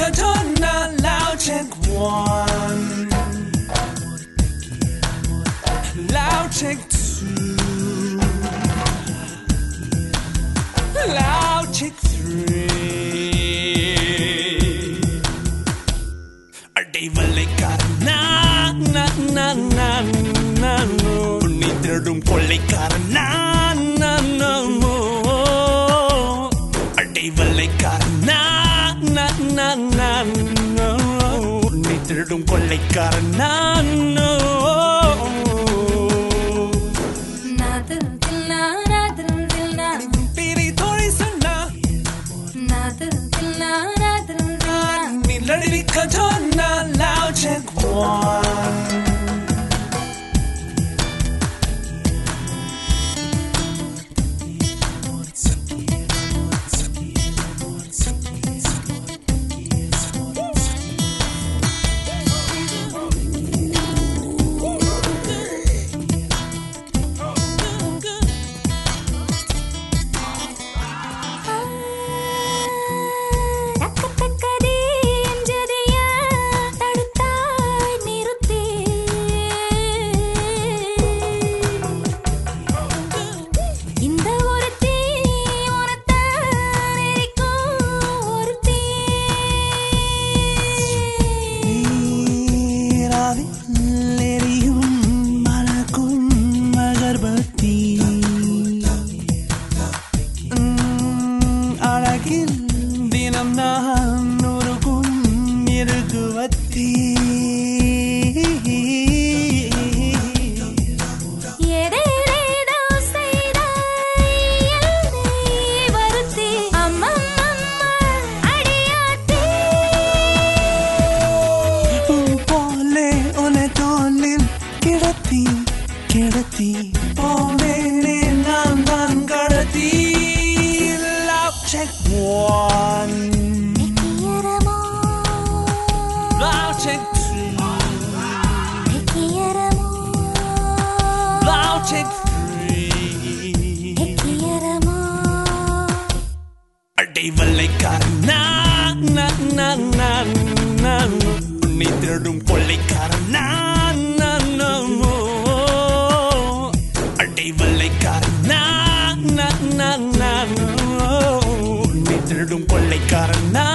ขอโทษนะแล้วเช็คoneแล้วเช็คtwoแล้วเช็คthreeได้เวลาการนี่เธอรุ่งพลเลยการได้เวลาการนี่เธอรุ่งพลเลยการปีรีทอริสนานี่เลดี้ขอโทษนะแล้วเช็คoneได้เวลาการนี่เธอรุ่งพลเลยการได้เวลาการนี่เธอรุ่งพลเลยการ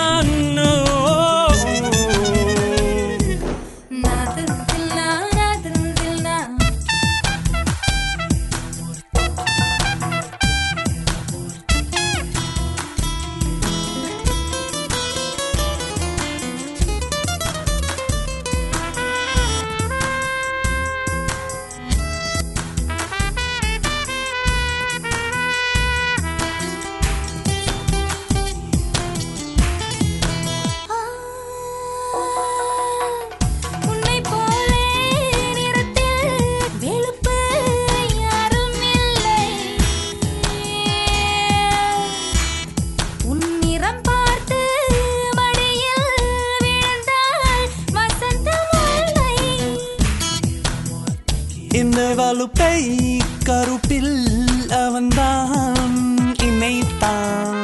இந்த வலுப்பை கருப்பில் அவன்தான் இணைத்தான்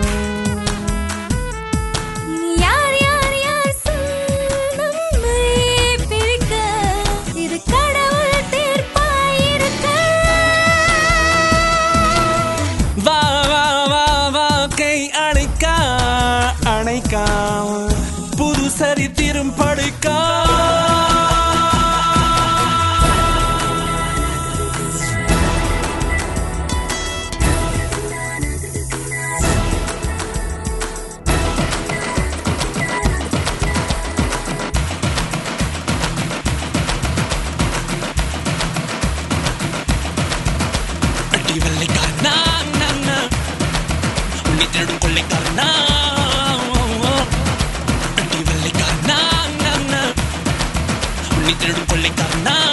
யார் யார் யார் நம்மை பிரிக்க இது கடவுள் தீர்ப்பாயிருக்க வா வா வா வா கை அணைக்கா புது சரித்திரம் படிக்கா Ni te lo con le carnal